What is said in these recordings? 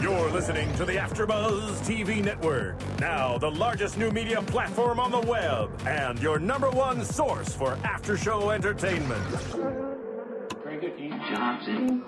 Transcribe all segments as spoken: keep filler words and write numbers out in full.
You're listening to the AfterBuzz T V Network, now the largest new media platform on the web, and your number one source for after-show entertainment. Very good, Dean Johnson.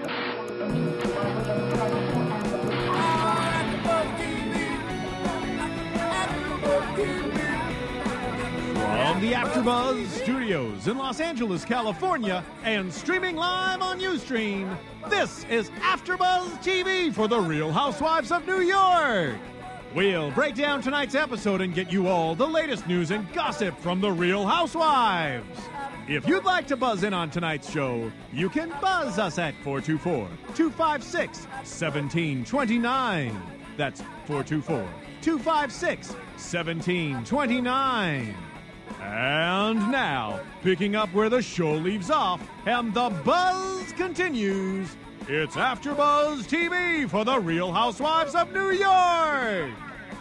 From the AfterBuzz Studios in Los Angeles, California, and streaming live on Ustream, this is AfterBuzz T V for the Real Housewives of New York. We'll break down tonight's episode and get you all the latest news and gossip from the Real Housewives. If you'd like to buzz in on tonight's show, you can buzz us at four two four, two five six, one seven two nine. That's four two four, two five six, one seven two nine. And now, picking up where the show leaves off and the buzz continues, it's AfterBuzz T V for the Real Housewives of New York.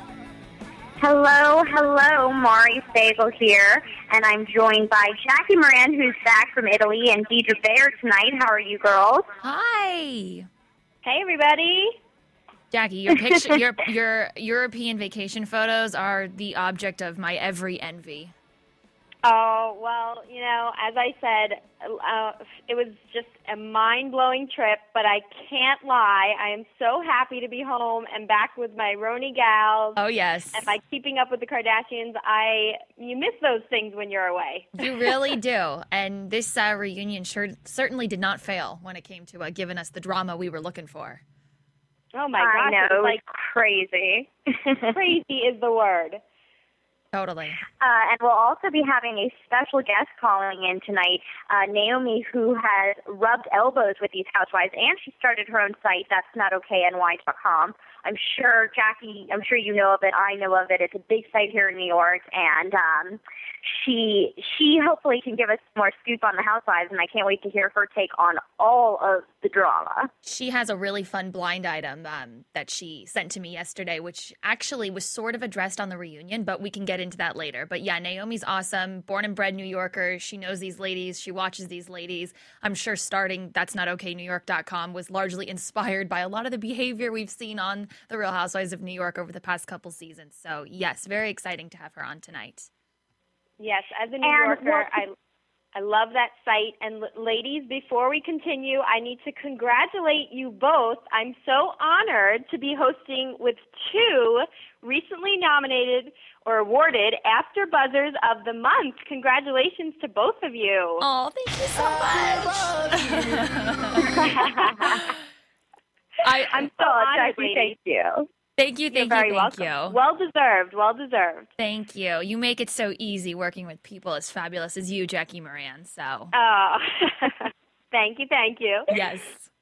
Hello, hello, Mari Stagel here, and I'm joined by Jackie Moran, who's back from Italy, and Deidre Baer tonight. How are you, girls? Hi. Hey, everybody. Jackie, your picture, your your European vacation photos are the object of my every envy. Oh, well, you know, as I said, uh, it was just a mind-blowing trip, but I can't lie. I am so happy to be home and back with my Roni gals. Oh, yes. And by keeping up with the Kardashians, I you miss those things when you're away. You really do. And this uh, reunion sure, certainly did not fail when it came to uh, giving us the drama we were looking for. Oh, my I gosh. know, It was like crazy. crazy is the word. Totally. Uh, and we'll also be having a special guest calling in tonight, uh, Naomi, who has rubbed elbows with these housewives, and she started her own site, that's not okay N Y dot com. I'm sure, Jackie, I'm sure you know of it. I know of it. It's a big site here in New York, and um, she she hopefully can give us more scoop on the housewives, and I can't wait to hear her take on all of the drama. She has a really fun blind item um, that she sent to me yesterday, which actually was sort of addressed on the reunion, but we can get into that later. But yeah, Naomi's awesome. Born and bred New Yorker. She knows these ladies. She watches these ladies. I'm sure starting That's Not Okay New York dot com was largely inspired by a lot of the behavior we've seen on The Real Housewives of New York over the past couple seasons. So yes, very exciting to have her on tonight. Yes, as a New And Yorker, what- I I love that site. And l- ladies, before we continue, I need to congratulate you both. I'm so honored to be hosting with two recently nominated or awarded After Buzzers of the Month. Congratulations to both of you. Oh, thank you so much. I, I'm so Oh, honored, Jackie, ladies. thank you. Thank you, thank You're you, very thank welcome. you. Well deserved, well deserved. Thank you. You make it so easy working with people as fabulous as you, Jackie Moran. So, Oh, thank you, thank you. yes.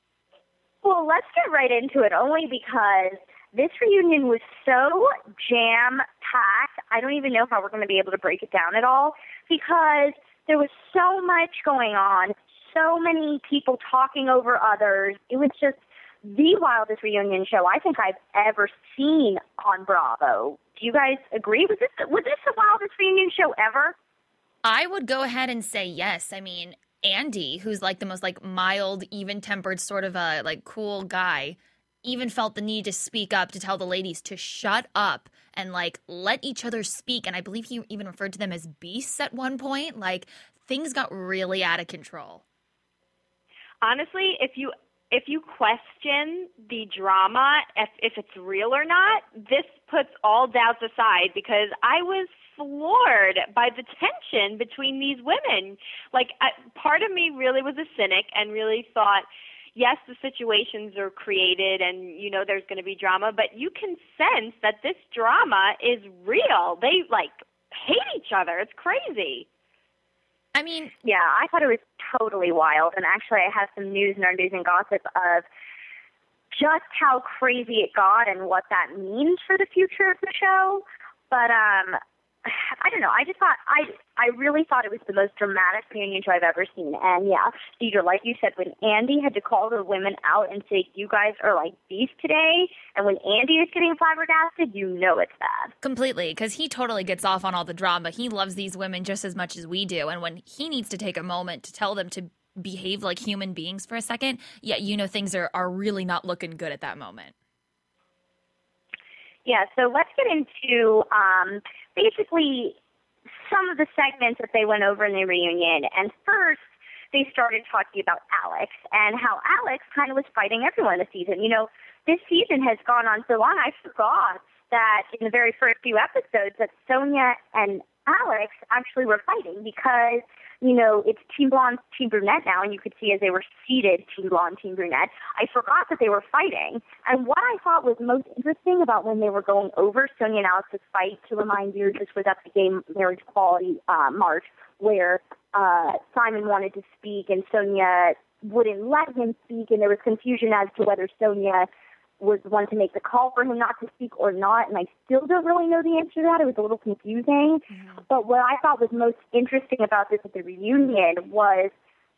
Well, let's get right into it, only because this reunion was so jam-packed. I don't even know how we're going to be able to break it down at all, because there was so much going on, so many people talking over others. It was just the wildest reunion show I think I've ever seen on Bravo. Do you guys agree? Was this was this the wildest reunion show ever? I would go ahead and say yes. I mean, Andy, who's like the most like mild, even-tempered sort of a like cool guy, even felt the need to speak up to tell the ladies to shut up and like let each other speak. And I believe he even referred to them as beasts at one point. Like things got really out of control. Honestly, if you if you question the drama, if if it's real or not, this puts all doubts aside, because I was floored by the tension between these women. Like, I, part of me really was a cynic and really thought, yes, the situations are created and, you know, there's going to be drama, but you can sense that this drama is real. They, like, hate each other. It's crazy. I mean, Yeah, I thought it was totally wild. And actually, I have some news in our news and gossip of just how crazy it got and what that means for the future of the show. But um, I don't know. I just thought I I really thought it was the most dramatic reunion show I've ever seen. And yeah, Deidre, like you said, when Andy had to call the women out and say, "You guys are like beasts today," and when Andy is getting flabbergasted, you know it's bad. completely, because he totally gets off on all the drama. He loves these women just as much as we do. And when he needs to take a moment to tell them to behave like human beings for a second, yeah, you know things are, are really not looking good at that moment. Yeah, so let's get into um, basically some of the segments that they went over in the reunion. And first, they started talking about Alex and how Alex kind of was fighting everyone this season. You know, this season has gone on so long, I forgot that in the very first few episodes that Sonia and Alex actually were fighting because, you know, it's Team Blonde, Team Brunette now, and you could see as they were seated, Team Blonde, Team Brunette. I forgot that they were fighting. And what I thought was most interesting about when they were going over Sonia and Alex's fight, to remind you, this was at the Gay Marriage Equality uh, March, where uh, Simon wanted to speak and Sonia wouldn't let him speak, and there was confusion as to whether Sonia was the one to make the call for him not to speak or not, and I still don't really know the answer to that. It was a little confusing. Mm-hmm. But what I thought was most interesting about this at the reunion was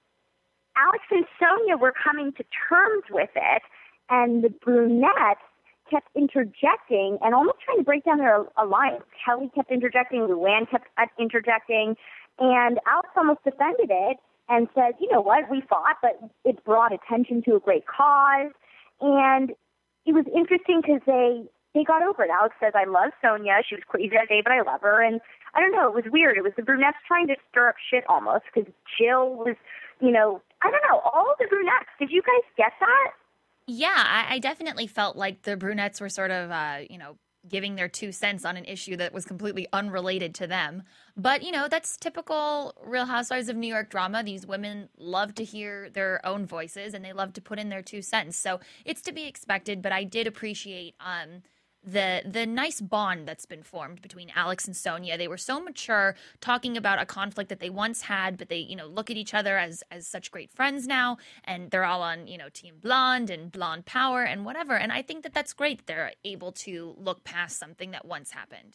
Alex and Sonia were coming to terms with it, and the brunettes kept interjecting and almost trying to break down their alliance. Kelly kept interjecting, Luann kept interjecting, and Alex almost defended it and said, you know what, we fought, but it brought attention to a great cause. And it was interesting because they, they got over it. Alex says, I love Sonia. She was crazy that day, but I love her. And I don't know, it was weird. It was the brunettes trying to stir up shit almost because Jill was, you know, I don't know, all the brunettes. Did you guys get that? Yeah, I, I definitely felt like the brunettes were sort of, uh, you know, giving their two cents on an issue that was completely unrelated to them. But, you know, that's typical Real Housewives of New York drama. These women love to hear their own voices and they love to put in their two cents. So it's to be expected, but I did appreciate um, the the nice bond that's been formed between Alex and Sonia. They were so mature, talking about a conflict that they once had, but they, you know, look at each other as as such great friends now, and they're all on, you know, Team Blonde and Blonde Power and whatever. And I think that that's great that they're able to look past something that once happened.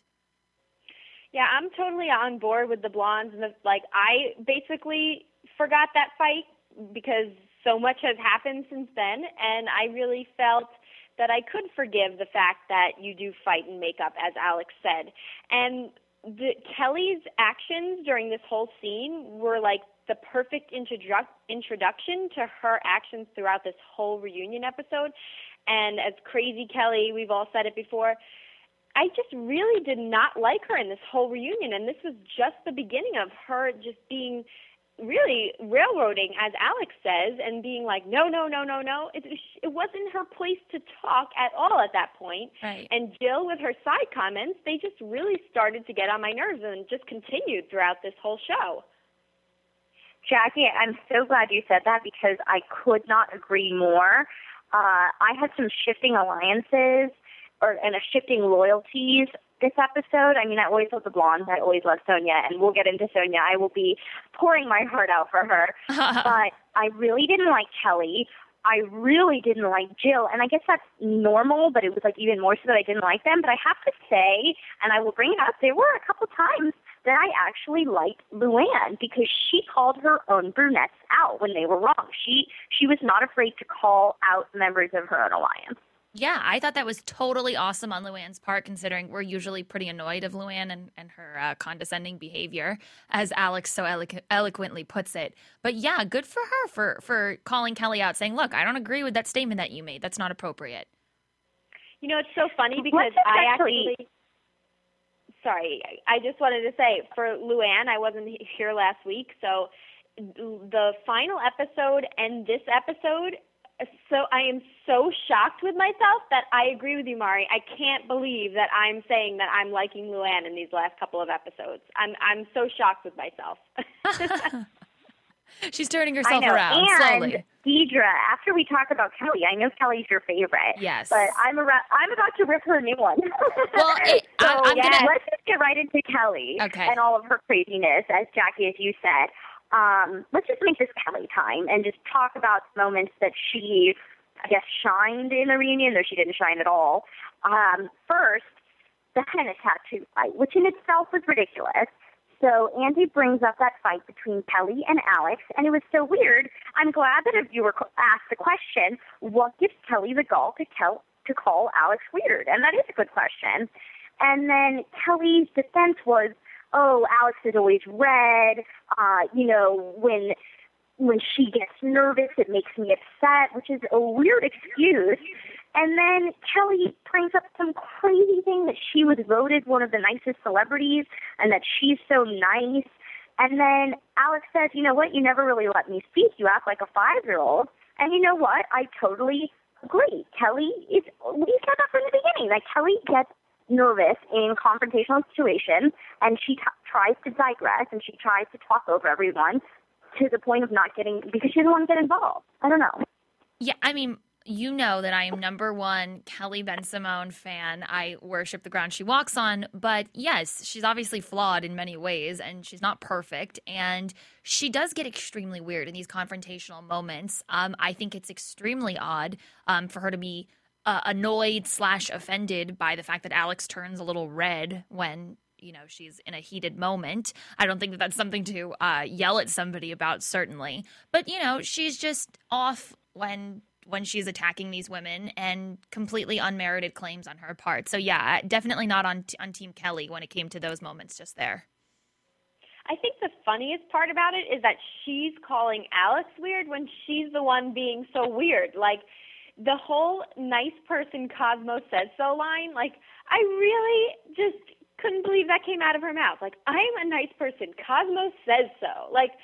Yeah, I'm totally on board with the blondes. And the, like, I basically forgot that fight because so much has happened since then, and I really felt that I could forgive the fact that you do fight and make up, as Alex said. And the, Kelly's actions during this whole scene were like the perfect introdu- introduction to her actions throughout this whole reunion episode. And as Crazy Kelly, we've all said it before, I just really did not like her in this whole reunion. And this was just the beginning of her just being really railroading, as Alex says, and being like, no, no, no, no, no. It, it wasn't her place to talk at all at that point. Right. And Jill, with her side comments, they just really started to get on my nerves and just continued throughout this whole show. Jackie, I'm so glad you said that because I could not agree more. Uh, I had some shifting alliances or and a shifting loyalties this episode. I mean, I always love the blonde. I always love Sonia, and we'll get into Sonia. I will be pouring my heart out for her. But I really didn't like Kelly. I really didn't like Jill, and I guess that's normal, but it was like even more so that I didn't like them. But I have to say, and I will bring it up, there were a couple times that I actually liked Luann because she called her own brunettes out when they were wrong. She she was not afraid to call out members of her own alliance. Yeah, I thought that was totally awesome on Luann's part, considering we're usually pretty annoyed of Luann and, and her uh, condescending behavior, as Alex so elo- eloquently puts it. But yeah, good for her for, for calling Kelly out, saying, look, I don't agree with that statement that you made. That's not appropriate. You know, it's so funny because I actually... Sorry, I just wanted to say, for Luann, I wasn't here last week, so the final episode and this episode... So I am so shocked with myself that I agree with you, Mari. I can't believe that I'm saying that I'm liking Luann in these last couple of episodes. I'm I'm so shocked with myself. She's turning herself I know. around and slowly. Deidre, after we talk about Kelly, I know Kelly's your favorite. Yes. But I'm a, I'm about to rip her a new one. Well, it, so I, I'm yeah, gonna... let's just get right into Kelly okay. and all of her craziness, as Jackie, as you said. Um, let's just make this Kelly time and just talk about moments that she, I guess, shined in the reunion, though she didn't shine at all. Um, first, the henna tattoo fight, which in itself was ridiculous. So Andy brings up that fight between Kelly and Alex, and it was so weird. I'm glad that a viewer asked the question, what gives Kelly the gall to, tell, to call Alex weird? And that is a good question. And then Kelly's defense was, oh, Alex is always red. Uh, you know, when when she gets nervous, it makes me upset, which is a weird excuse. And then Kelly brings up some crazy thing that she was voted one of the nicest celebrities and that she's so nice. And then Alex says, you know what, you never really let me speak. You act like a five-year-old. And you know what? I totally agree. Kelly is, we said that from the beginning, that Kelly gets nervous in confrontational situations, and she t- tries to digress, and she tries to talk over everyone to the point of not getting, because she doesn't want to get involved. I don't know. Yeah, I mean, you know that I am number one Kelly Ben-Simone fan. I worship the ground she walks on. But yes, she's obviously flawed in many ways, and she's not perfect. And she does get extremely weird in these confrontational moments. Um, I think it's extremely odd um, for her to be uh, annoyed slash offended by the fact that Alex turns a little red when, you know, she's in a heated moment. I don't think that that's something to uh, yell at somebody about, certainly. But, you know, she's just off when when she's attacking these women, and completely unmerited claims on her part. So yeah, definitely not on on Team Kelly when it came to those moments just there. I think the funniest part about it is that she's calling Alex weird when she's the one being so weird. Like, the whole nice person Cosmo says so line, like, I really just couldn't believe that came out of her mouth. Like, I'm a nice person. Cosmo says so. Like,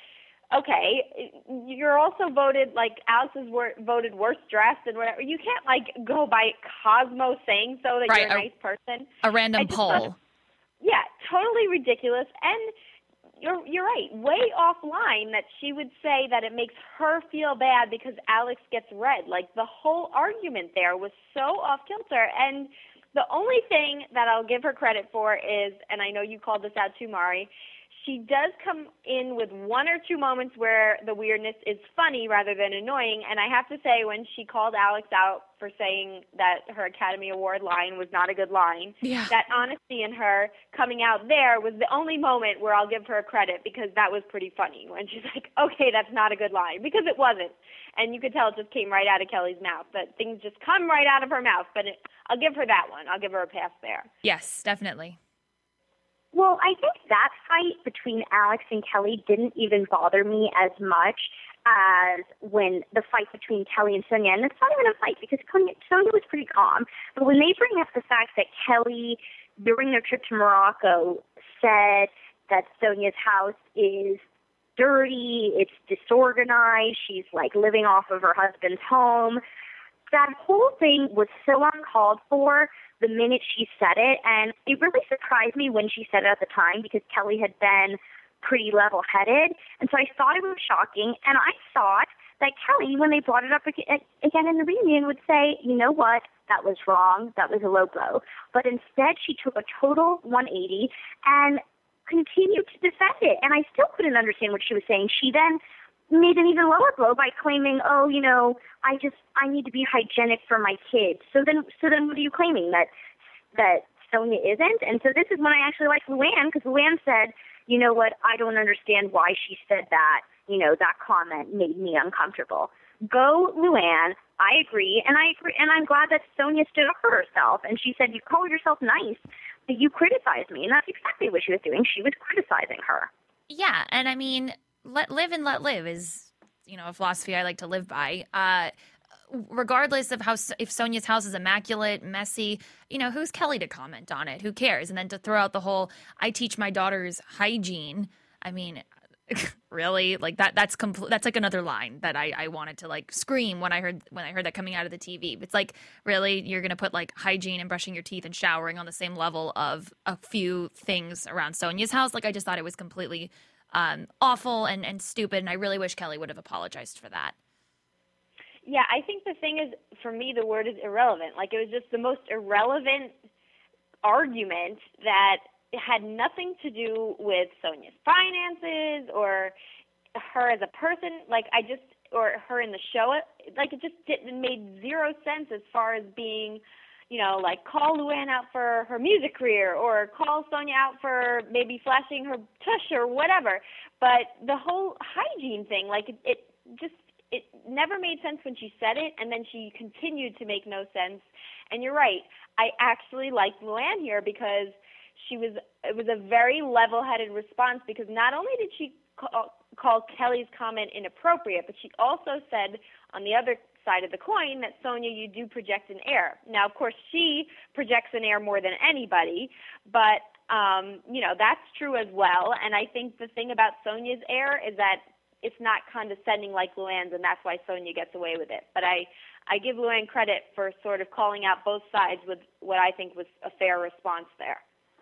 okay, you're also voted, like, Alex is wor- voted worst dressed and whatever. You can't, like, go by Cosmo saying so that right, you're a, a nice person. A random poll. Thought, yeah, totally ridiculous. And you're you're right, way offline that she would say that it makes her feel bad because Alex gets red. Like, the whole argument there was so off kilter. And the only thing that I'll give her credit for is, and I know you called this out too, Mari, she does come in with one or two moments where the weirdness is funny rather than annoying. And I have to say, when she called Alex out for saying that her Academy Award line was not a good line, yeah. that honesty in her coming out there was the only moment where I'll give her credit, because that was pretty funny when she's like, okay, that's not a good line, because it wasn't. And you could tell it just came right out of Kelly's mouth, that things just come right out of her mouth. But it, I'll give her that one. I'll give her a pass there. Yes, definitely. Well, I think that fight between Alex and Kelly didn't even bother me as much as when the fight between Kelly and Sonia. And it's not even a fight, because Sonia was pretty calm. But when they bring up the fact that Kelly, during their trip to Morocco, said that Sonia's house is dirty, it's disorganized, she's like living off of her husband's home, that whole thing was so uncalled for the minute she said it. And it really surprised me when she said it at the time, because Kelly had been pretty level-headed. And so I thought it was shocking. And I thought that Kelly, when they brought it up again in the reunion, would say, you know what, that was wrong, that was a low blow. But instead, she took a total one eighty and continued to defend it. And I still couldn't understand what she was saying. She then made an even lower blow by claiming, oh, you know, I just, I need to be hygienic for my kids. So then, so then what are you claiming? That, that Sonia isn't? And so this is when I actually liked Luann, because Luann said, you know what, I don't understand why she said that. You know, that comment made me uncomfortable. Go, Luann. I agree. And I agree. And I'm glad that Sonia stood up for herself. And she said, you call yourself nice, but you criticize me. And that's exactly what she was doing. She was criticizing her. Yeah. And I mean, let live and let live is, you know, a philosophy I like to live by. Uh, regardless of how, if Sonia's house is immaculate, messy, you know, who's Kelly to comment on it? Who cares? And then to throw out the whole, I teach my daughters hygiene. I mean, really? Like that, that's complete. That's like another line that I, I wanted to like scream when I heard, when I heard that coming out of the T V. It's like, really, you're going to put like hygiene and brushing your teeth and showering on the same level of a few things around Sonia's house? Like, I just thought it was completely um, awful and, and stupid. And I really wish Kelly would have apologized for that. Yeah, I think the thing is, for me, the word is irrelevant. Like, it was just the most irrelevant argument that had nothing to do with Sonia's finances or her as a person. Like, I just, or her in the show. Like, it just didn't made zero sense as far as being, you know, like, call Luann out for her music career or call Sonia out for maybe flashing her tush or whatever. But the whole hygiene thing, like, it, it just, it never made sense when she said it, and then she continued to make no sense. And you're right. I actually liked Luann here because she was, it was a very level-headed response, because not only did she call, call Kelly's comment inappropriate, but she also said on the other side of the coin that, Sonya, you do project an air. Now, of course, she projects an air more than anybody, but, um, you know, that's true as well. And I think the thing about Sonya's air is that it's not condescending like Luann's, and that's why Sonya gets away with it. But I, I give Luann credit for sort of calling out both sides with what I think was a fair response there.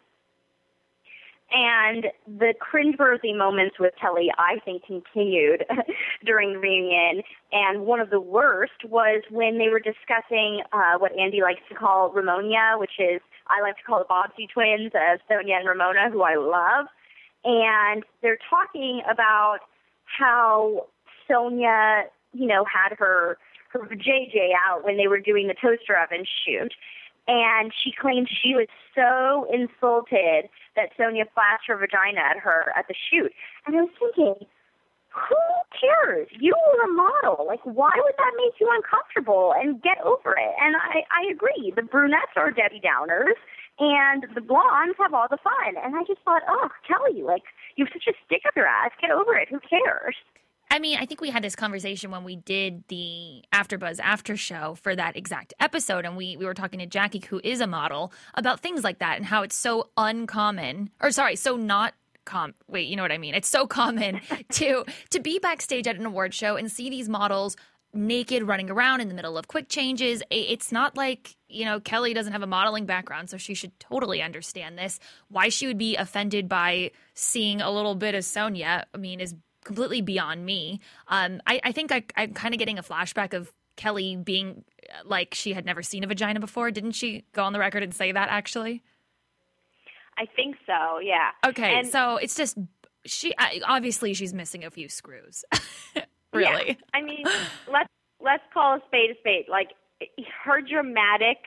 And the cringeworthy moments with Kelly, I think, continued during the reunion. And one of the worst was when they were discussing uh, what Andy likes to call Ramonia, which is, I like to call the Bobbsey twins, uh, Sonya and Ramona, who I love. And they're talking about how Sonya, you know, had her, her J J out when they were doing the toaster oven shoot. And she claimed she was so insulted that Sonya flashed her vagina at her at the shoot. And I was thinking, who cares? You were a model. Like, why would that make you uncomfortable? And get over it. And I, I agree. The brunettes are Debbie Downers, and the blondes have all the fun. And I just thought, oh, Kelly, like, you have such a stick up your ass. Get over it. Who cares? I mean, I think we had this conversation when we did the AfterBuzz after show for that exact episode, and we, we were talking to Jackie, who is a model, about things like that and how it's so uncommon, or sorry, so not com. Wait, you know what I mean? It's so common to to be backstage at an award show and see these models naked running around in the middle of quick changes. It's not like, you know, Kelly doesn't have a modeling background, so she should totally understand this. Why she would be offended by seeing a little bit of Sonya, I mean, is completely beyond me. Um, I, I think I, I'm kind of getting a flashback of Kelly being like she had never seen a vagina before. Didn't she go on the record and say that, actually? I think so, yeah. Okay, and, so it's just, she obviously she's missing a few screws. Really? Yeah. I mean, let's, let's call a spade a spade. Like, her dramatic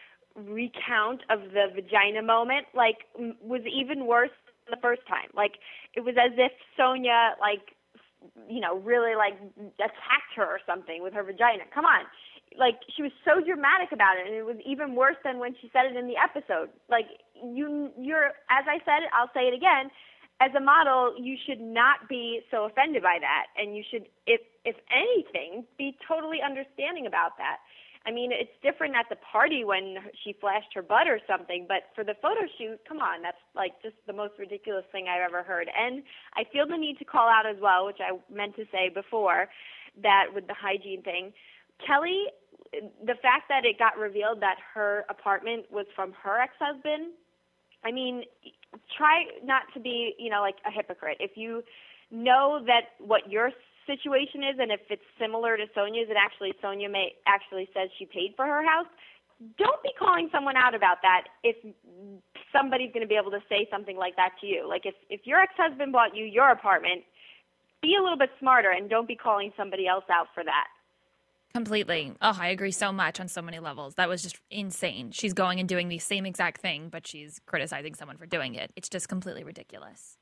recount of the vagina moment, like, was even worse the first time. Like, it was as if Sonya, like, you know, really, like, attacked her or something with her vagina. Come on. Like, she was so dramatic about it, and it was even worse than when she said it in the episode. Like, you, you're, as I said, I'll say it again, as a model, you should not be so offended by that, and you should, if, if anything, be totally understanding about that. I mean, it's different at the party when she flashed her butt or something, but for the photo shoot, come on, that's like just the most ridiculous thing I've ever heard. And I feel the need to call out as well, which I meant to say before, that with the hygiene thing, Kelly, the fact that it got revealed that her apartment was from her ex-husband, I mean, try not to be, you know, like a hypocrite. If you know that what your situation is, and if it's similar to Sonya's, and actually Sonya may actually says she paid for her house, don't be calling someone out about that if somebody's going to be able to say something like that to you. Like, if, if your ex-husband bought you your apartment, be a little bit smarter and don't be calling somebody else out for that. Completely. Oh, I agree so much on so many levels. That was just insane. She's going and doing the same exact thing, but she's criticizing someone for doing it. It's just completely ridiculous.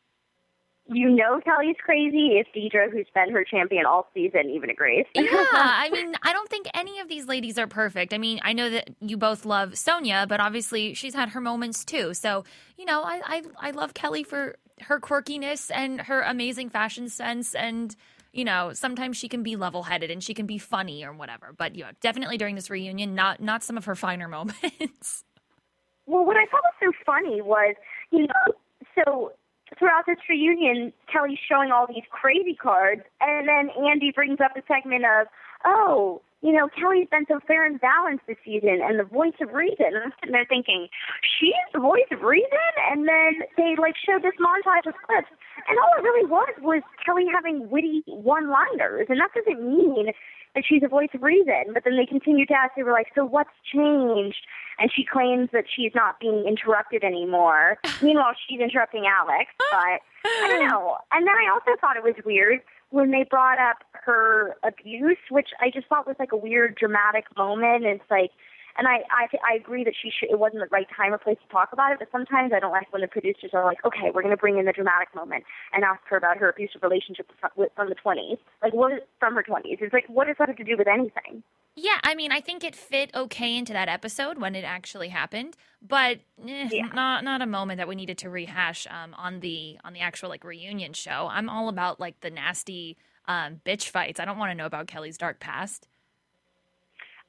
You know Kelly's crazy if Deidre, who's been her champion all season, even agrees. Yeah, I mean, I don't think any of these ladies are perfect. I mean, I know that you both love Sonya, but obviously she's had her moments too. So, you know, I, I, I love Kelly for her quirkiness and her amazing fashion sense, and, you know, sometimes she can be level-headed and she can be funny or whatever. But, you know, definitely during this reunion, not not some of her finer moments. Well, what I thought was so funny was, you know, so throughout this reunion, Kelly's showing all these crazy cards, and then Andy brings up a segment of, oh, you know, Kelly's been so fair and balanced this season and the voice of reason. And I'm sitting there thinking, she's the voice of reason? And then they, like, showed this montage of clips, and all it really was was Kelly having witty one-liners, and that doesn't mean that she's a voice of reason. But then they continued to ask, they were like, so what's changed? And she claims that she's not being interrupted anymore. Meanwhile, she's interrupting Alex, but I don't know. And then I also thought it was weird when they brought up her abuse, which I just thought was like a weird dramatic moment. And it's like, and I, I, I agree that she should, it wasn't the right time or place to talk about it, but sometimes I don't like when the producers are like, okay, we're going to bring in the dramatic moment and ask her about her abusive relationship with, from the twenties. Like, what is from her twenties? It's like, what does that have to do with anything? Yeah, I mean, I think it fit okay into that episode when it actually happened, but eh, yeah. not not a moment that we needed to rehash um, on the on the actual like reunion show. I'm all about like the nasty um, bitch fights. I don't want to know about Kelly's dark past.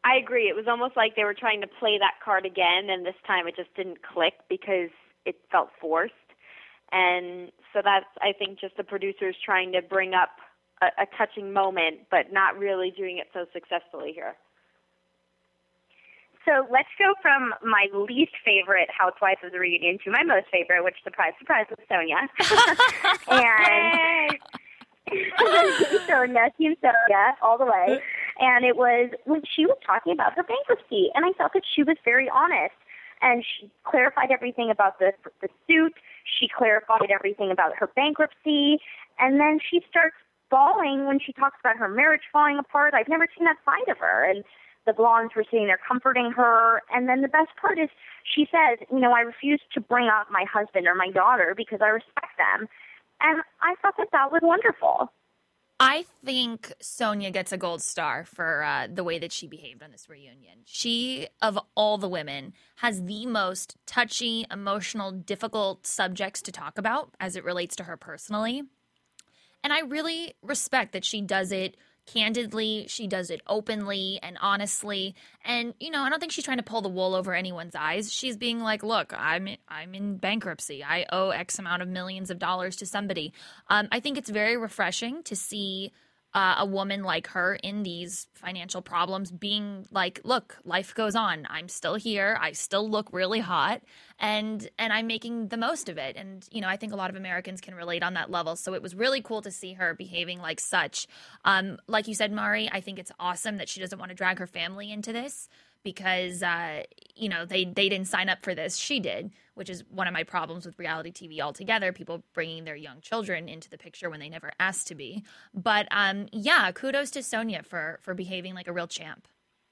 I agree. It was almost like they were trying to play that card again, and this time it just didn't click because it felt forced. And so that's, I think, just the producers trying to bring up a, a touching moment, but not really doing it so successfully here. So let's go from my least favorite housewife of the reunion to my most favorite, which, surprise, surprise, was Sonia. and Sonia, Team Sonia, all the way. And it was when she was talking about her bankruptcy, and I felt that she was very honest. And she clarified everything about the the suit. She clarified everything about her bankruptcy. And then she starts bawling when she talks about her marriage falling apart. I've never seen that side of her. And the blondes were sitting there comforting her. And then the best part is she says, you know, I refuse to bring up my husband or my daughter because I respect them. And I thought that that was wonderful. I think Sonia gets a gold star for uh, the way that she behaved on this reunion. She, of all the women, has the most touchy, emotional, difficult subjects to talk about as it relates to her personally. And I really respect that she does it candidly, she does it openly and honestly. And, you know, I don't think she's trying to pull the wool over anyone's eyes. She's being like, look, I'm in, I'm in bankruptcy. I owe X amount of millions of dollars to somebody. Um, I think it's very refreshing to see uh, a woman like her in these financial problems being like, look, life goes on. I'm still here. I still look really hot and and I'm making the most of it. And, you know, I think a lot of Americans can relate on that level. So it was really cool to see her behaving like such. Um, like you said, Mari, I think it's awesome that she doesn't want to drag her family into this because, uh, you know, they, they didn't sign up for this. She did, which is one of my problems with reality T V altogether, people bringing their young children into the picture when they never asked to be. But, um, yeah, kudos to Sonia for, for behaving like a real champ.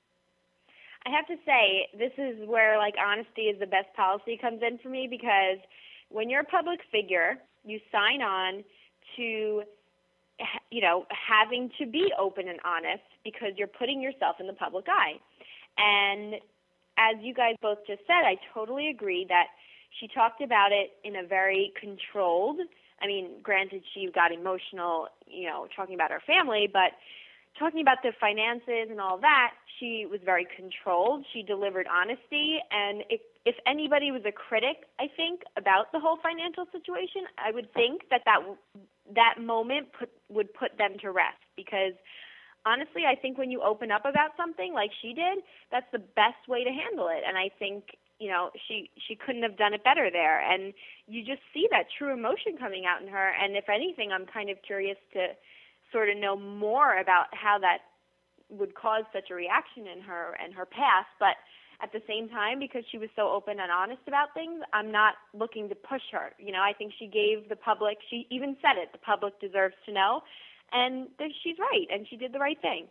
I have to say, this is where, like, honesty is the best policy comes in for me because when you're a public figure, you sign on to, you know, having to be open and honest because you're putting yourself in the public eye. And as you guys both just said, I totally agree that she talked about it in a very controlled, I mean, granted she got emotional, you know, talking about her family, but talking about the finances and all that, she was very controlled. She delivered honesty. And if, if anybody was a critic, I think, about the whole financial situation, I would think that that, that moment put, would put them to rest because honestly, I think when you open up about something like she did, that's the best way to handle it. And I think, you know, she, she couldn't have done it better there. And you just see that true emotion coming out in her. And if anything, I'm kind of curious to sort of know more about how that would cause such a reaction in her and her past. But at the same time, because she was so open and honest about things, I'm not looking to push her. You know, I think she gave the public, she even said it, the public deserves to know. And she's right, and she did the right thing.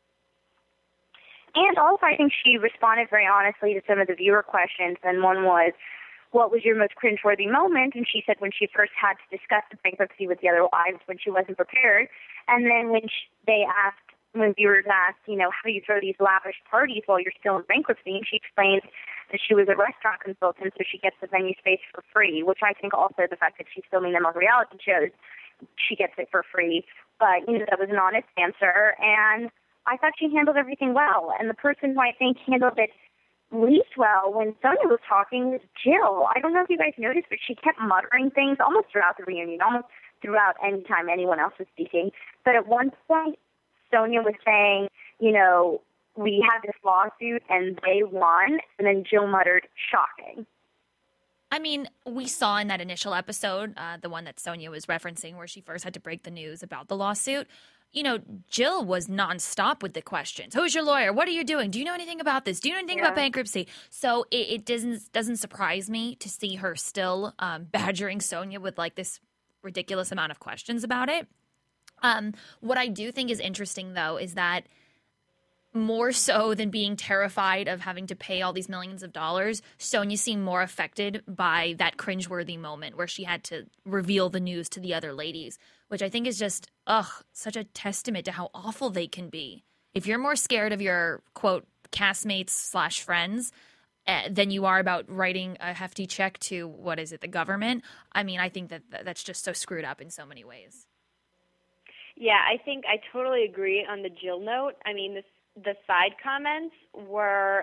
And also, I think she responded very honestly to some of the viewer questions. And one was, what was your most cringeworthy moment? And she said when she first had to discuss the bankruptcy with the other wives when she wasn't prepared. And then when she, they asked, when viewers asked, you know, how do you throw these lavish parties while you're still in bankruptcy? And she explained that she was a restaurant consultant, so she gets the venue space for free, which I think also the fact that she's filming them on reality shows, she gets it for free. But, you know, that was an honest answer, and I thought she handled everything well. And the person who I think handled it least well when Sonia was talking was Jill. I don't know if you guys noticed, but she kept muttering things almost throughout the reunion, almost throughout any time anyone else was speaking. But at one point, Sonia was saying, you know, we had this lawsuit and they won, and then Jill muttered, shocking. I mean, we saw in that initial episode, uh, the one that Sonia was referencing, where she first had to break the news about the lawsuit, you know, Jill was nonstop with the questions. Who's your lawyer? What are you doing? Do you know anything about this? Do you know anything yeah. about bankruptcy? So it, it doesn't doesn't surprise me to see her still um, badgering Sonia with like this ridiculous amount of questions about it. Um, what I do think is interesting, though, is that more so than being terrified of having to pay all these millions of dollars, Sonia seemed more affected by that cringeworthy moment where she had to reveal the news to the other ladies, which I think is just, ugh, such a testament to how awful they can be. If you're more scared of your, quote, castmates slash friends uh, than you are about writing a hefty check to, what is it, the government, I mean, I think that that's just so screwed up in so many ways. Yeah, I think I totally agree on the Jill note. I mean, this the side comments were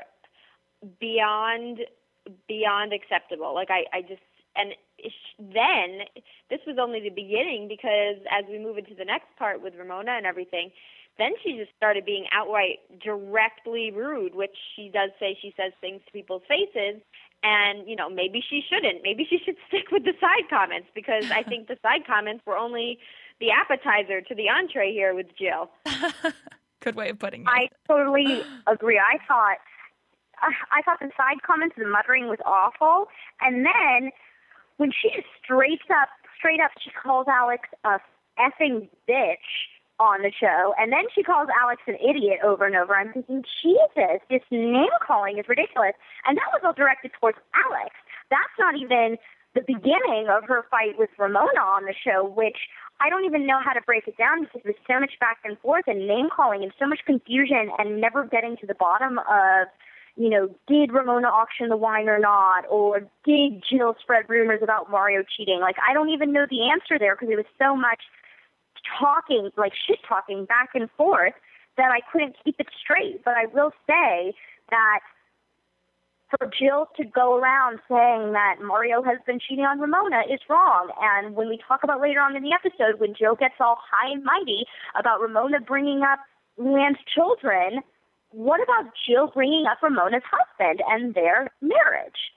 beyond beyond acceptable. Like I, I just and then this was only the beginning, because as we move into the next part with Ramona and everything, then she just started being outright directly rude, which she does say she says things to people's faces. And, you know, maybe she shouldn't. Maybe she should stick with the side comments, because I think the side comments were only the appetizer to the entree here with Jill. Good way of putting it. I totally agree. I thought I thought the side comments, the muttering was awful. And then when she just straight up, straight up, she calls Alex a effing bitch on the show, and then she calls Alex an idiot over and over. I'm thinking, Jesus, this name-calling is ridiculous. And that was all directed towards Alex. That's not even the beginning of her fight with Ramona on the show, which I don't even know how to break it down, because there's so much back and forth and name-calling and so much confusion, and never getting to the bottom of, you know, did Ramona auction the wine or not, or did Jill spread rumors about Mario cheating? Like, I don't even know the answer there, because it was so much talking, like shit talking back and forth, that I couldn't keep it straight. But I will say that for Jill to go around saying that Mario has been cheating on Ramona is wrong. And when we talk about later on in the episode, when Jill gets all high and mighty about Ramona bringing up Luann's children, what about Jill bringing up Ramona's husband and their marriage?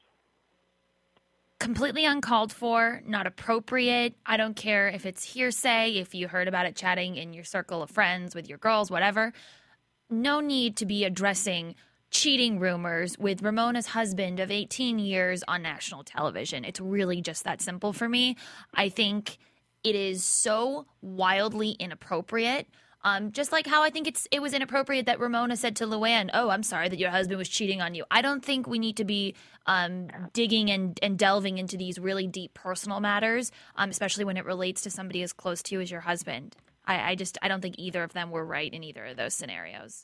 Completely uncalled for, not appropriate. I don't care if it's hearsay, if you heard about it chatting in your circle of friends with your girls, whatever. No need to be addressing cheating rumors with Ramona's husband of eighteen years on national television. It's really just that simple for me. I think it is so wildly inappropriate. Um, just like how I think it's it was inappropriate that Ramona said to Luann, oh, I'm sorry that your husband was cheating on you. I don't think we need to be um, digging and, and delving into these really deep personal matters, um, especially when it relates to somebody as close to you as your husband. I, I just I don't think either of them were right in either of those scenarios.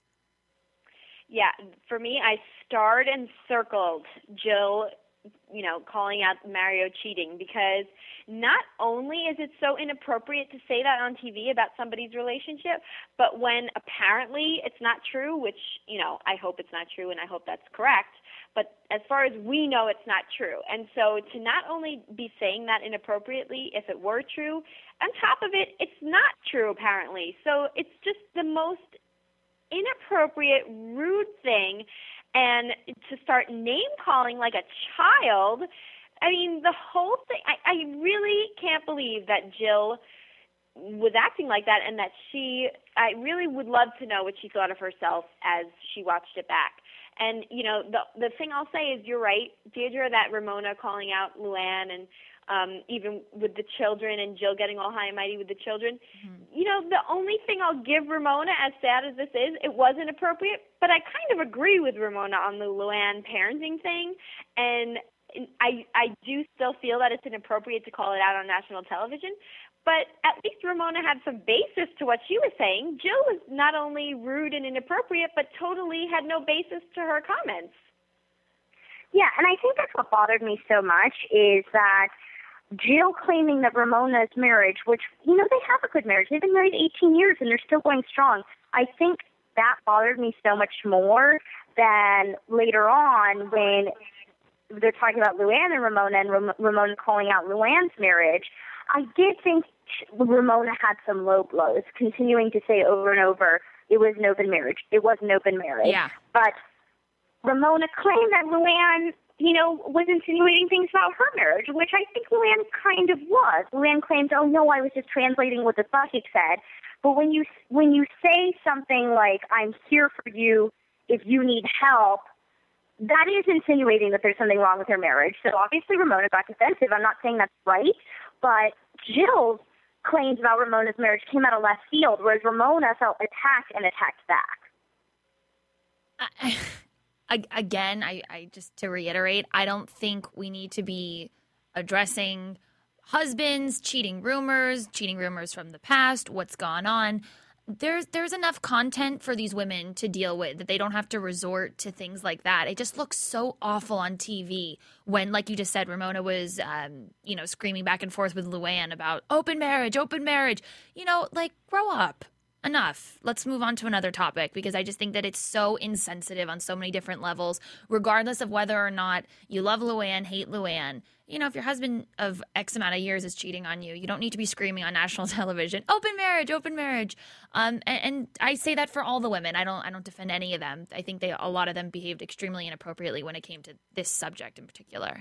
Yeah, for me, I starred and circled Jill, you know, calling out Mario cheating, because not only is it so inappropriate to say that on T V about somebody's relationship, but when apparently it's not true, which, you know, I hope it's not true and I hope that's correct, but as far as we know, it's not true. And so to not only be saying that inappropriately if it were true, on top of it, it's not true apparently. So it's just the most inappropriate, rude thing. And to start name-calling like a child, I mean, the whole thing, I, I really can't believe that Jill was acting like that, and that she, I really would love to know what she thought of herself as she watched it back. And, you know, the the thing I'll say is you're right, Deirdre, that Ramona calling out Luann, and um, even with the children, and Jill getting all high and mighty with the children. Mm-hmm. You know, the only thing I'll give Ramona, as sad as this is, it wasn't appropriate, but I kind of agree with Ramona on the Luann parenting thing. And I I do still feel that it's inappropriate to call it out on national television. But at least Ramona had some basis to what she was saying. Jill was not only rude and inappropriate, but totally had no basis to her comments. Yeah, and I think that's what bothered me so much, is that Jill claiming that Ramona's marriage, which, you know, they have a good marriage. They've been married eighteen years, and they're still going strong. I think that bothered me so much more than later on when they're talking about Luann and Ramona, and Ram- Ramona calling out Luann's marriage. I did think Ramona had some low blows, continuing to say over and over, it was an open marriage. It was an open marriage. Yeah. But Ramona claimed that Luann, you know, was insinuating things about her marriage, which I think Luann kind of was. Luann claimed, oh, no, I was just translating what the psychic said. But when you when you say something like, I'm here for you if you need help, that is insinuating that there's something wrong with her marriage. So obviously Ramona got defensive. I'm not saying that's right, but Jill's claims about Ramona's marriage came out of left field, whereas Ramona felt attacked and attacked back. I, again, I, I just to reiterate, I don't think we need to be addressing husbands, cheating rumors, cheating rumors from the past, what's gone on. There's there's enough content for these women to deal with, that they don't have to resort to things like that. It just looks so awful on T V when, like you just said, Ramona was, um, you know, screaming back and forth with Luann about open marriage, open marriage. You know, like, grow up. enough. Let's move on to another topic because I just think that it's so insensitive on so many different levels, regardless of whether or not you love Luann, hate Luann. You know, if your husband of X amount of years is cheating on you, you don't need to be screaming on national television, open marriage, open marriage. Um, and, and I say that for all the women. I don't I don't defend any of them. I think they a lot of them behaved extremely inappropriately when it came to this subject in particular.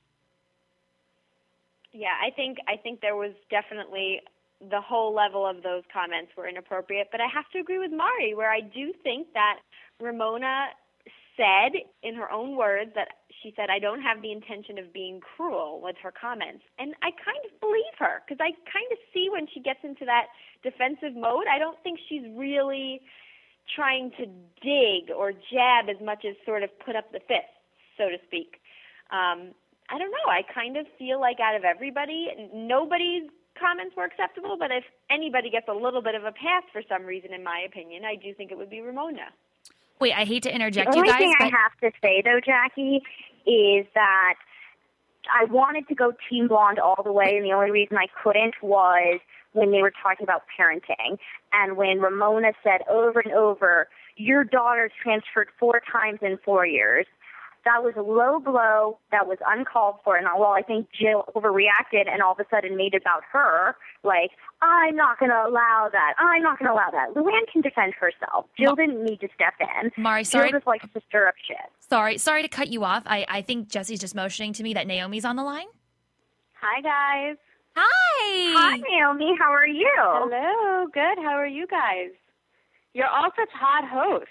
Yeah, I think I think there was definitely the whole level of those comments were inappropriate, but I have to agree with Mari, where I do think that Ramona said in her own words that she said, I don't have the intention of being cruel with her comments. And I kind of believe her because I kind of see when she gets into that defensive mode, I don't think she's really trying to dig or jab as much as sort of put up the fist, so to speak. Um, I don't know. I kind of feel like out of everybody, nobody's comments were acceptable, but if anybody gets a little bit of a pass for some reason, in my opinion, I do think it would be Ramona. Wait, I hate to interject the you guys. The only thing but... I have to say, though, Jackie, is that I wanted to go Team Blonde all the way, and the only reason I couldn't was when they were talking about parenting. And when Ramona said over and over, your daughter's transferred four times in four years, that was a low blow. That was uncalled for. And while I think Jill overreacted and all of a sudden made it about her, like, I'm not going to allow that. I'm not going to allow that. Luann can defend herself. Jill Ma- didn't need to step in. Mari, sorry. Jill just likes to stir up shit. Sorry. Sorry to cut you off. I, I think Jesse's just motioning to me that Naomi's on the line. Hi, guys. Hi. Hi, Naomi. How are you? Hello. Good. How are you guys? You're all such hot hosts.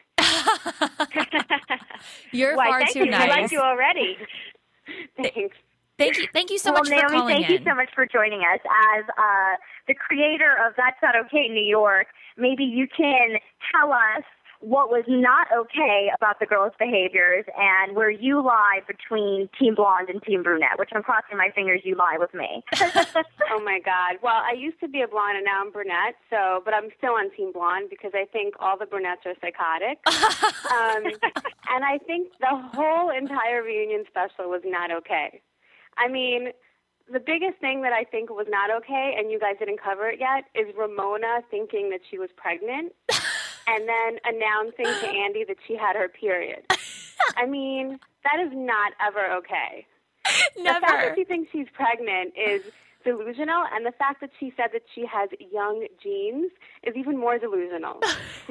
You're Why, far thank too you. nice. I like you already. Thanks. Thank you. Thank you so well, much Naomi, for calling thank in. you so much for joining us. As uh, the creator of That's Not Okay New York, maybe you can tell us what was not okay about the girls' behaviors and where you lie between Team Blonde and Team Brunette, which I'm crossing my fingers you lie with me. Oh, my God. Well, I used to be a blonde and now I'm brunette, so but I'm still on Team Blonde because I think all the brunettes are psychotic. um, and I think the whole entire reunion special was not okay. I mean, the biggest thing that I think was not okay, and you guys didn't cover it yet, is Ramona thinking that she was pregnant. And then announcing to Andy that she had her period. I mean, that is not ever okay. Never. The fact that she thinks she's pregnant is delusional, and the fact that she said that she has young genes is even more delusional.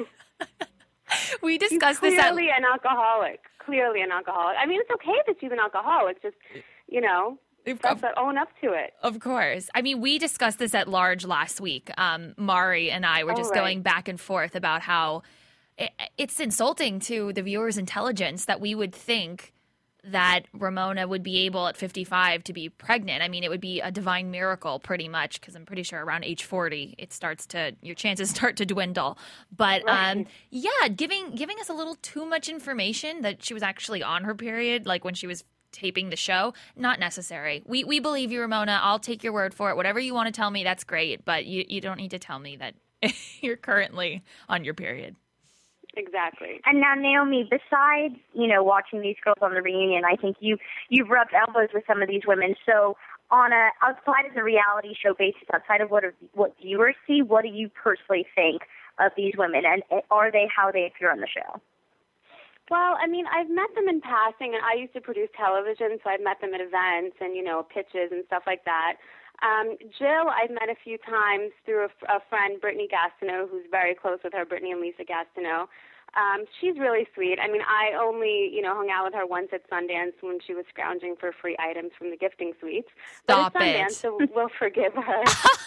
We discussed she's this at... clearly an alcoholic. Clearly an alcoholic. I mean, it's okay that she's an alcoholic. Just, you know... That's to own up to it. Of course. I mean, we discussed this at large last week. Um, Mari and I were just right. going back and forth about how it, it's insulting to the viewer's intelligence that we would think that Ramona would be able at fifty-five to be pregnant. I mean, it would be a divine miracle pretty much because I'm pretty sure around age forty, it starts to, your chances start to dwindle. But right. um, yeah, giving giving us a little too much information that she was actually on her period, like when she was taping the show, not necessary. We we believe you, Ramona. I'll take your word for it. Whatever you want to tell me, that's great. But you, you don't need to tell me that you're currently on your period. Exactly. And now, Naomi, besides, you know, watching these girls on the reunion, I think you, you've rubbed elbows with some of these women. So on a outside of the reality show basis, outside of what, what viewers see, what do you personally think of these women? And are they how they appear on the show? Well, I mean, I've met them in passing, and I used to produce television, so I've met them at events and, you know, pitches and stuff like that. Um, Jill, I've met a few times through a, a friend, Brittany Gastineau, who's very close with her, Brittany and Lisa Gastineau. Um, she's really sweet. I mean, I only, you know, hung out with her once at Sundance when she was scrounging for free items from the gifting suites. Stop but at Sundance, it. so we'll forgive her.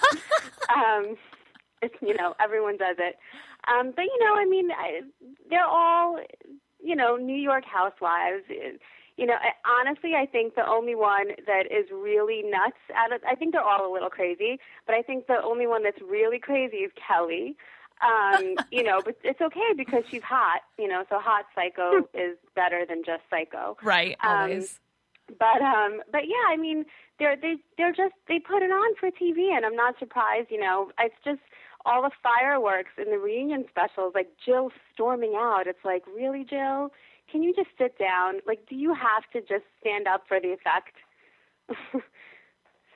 um, it's, you know, everyone does it. Um, but, you know, I mean, I, they're all... you know, New York housewives. You know, honestly, I think the only one that is really nuts out of, I think they're all a little crazy, but I think the only one that's really crazy is Kelly. Um, you know, but it's okay because she's hot, you know, so hot psycho is better than just psycho. Right, always. Um, but, um, but yeah, I mean, they're, they, they're just, they put it on for T V, and I'm not surprised, you know, it's just, all the fireworks in the reunion specials, like Jill storming out. It's like, really, Jill? Can you just sit down? Like, do you have to just stand up for the effect?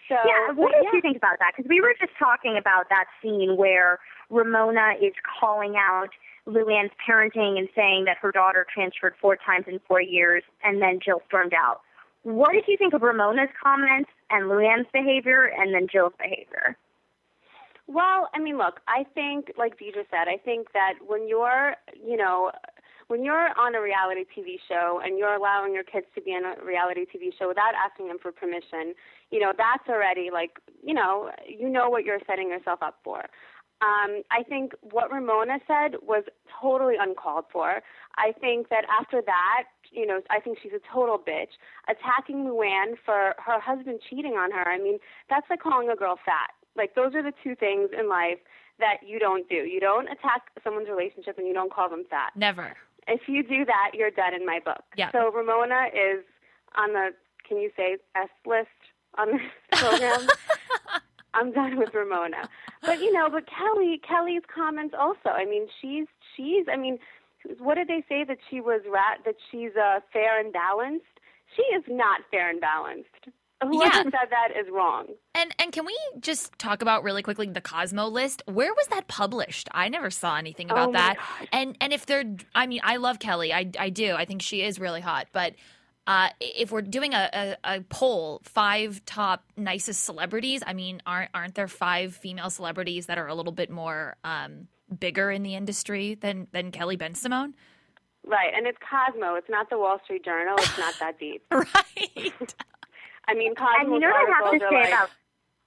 So, yeah, what yeah. did you think about that? Because we were just talking about that scene where Ramona is calling out Luann's parenting and saying that her daughter transferred four times in four years, and then Jill stormed out. What did you think of Ramona's comments and Luann's behavior and then Jill's behavior? Well, I mean, look, I think, like Deidre said, I think that when you're, you know, when you're on a reality T V show and you're allowing your kids to be in a reality T V show without asking them for permission, you know, that's already like, you know, you know what you're setting yourself up for. Um, I think what Ramona said was totally uncalled for. I think that after that, you know, I think she's a total bitch. Attacking Luann for her husband cheating on her, I mean, that's like calling a girl fat. Like, those are the two things in life that you don't do. You don't attack someone's relationship and you don't call them fat. Never. If you do that, you're done in my book. Yeah. So Ramona is on the, can you say, S list on this program? I'm done with Ramona. But, you know, but Kelly, Kelly's comments also, I mean, she's, she's, I mean, what did they say, that she was, rat, that she's uh, fair and balanced? She is not fair and balanced. Whoever Yeah. said that is wrong. And and can we just talk about really quickly the Cosmo list? Where was that published? I never saw anything about Oh my that. God. And and if they're, I mean, I love Kelly. I, I do. I think she is really hot. But uh, if we're doing a, a, a poll, five top nicest celebrities, I mean, aren't aren't there five female celebrities that are a little bit more um, bigger in the industry than than Kelly Bensimon? Right, and it's Cosmo. It's not the Wall Street Journal. It's not that deep. Right. I mean, Cosmo's And you know what I have to articles say are like, about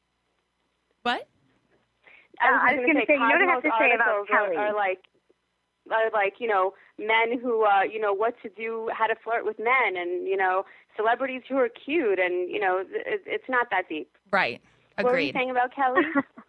What? I was, Uh, I was going to say, say, you know what I have to Cosmo's say about articles are, Kelly? are like, are like, you know, men who, uh, you know, what to do, how to flirt with men, and, you know, celebrities who are cute, and, you know, it, it's not that deep. Right. What were you Agreed. saying about Kelly?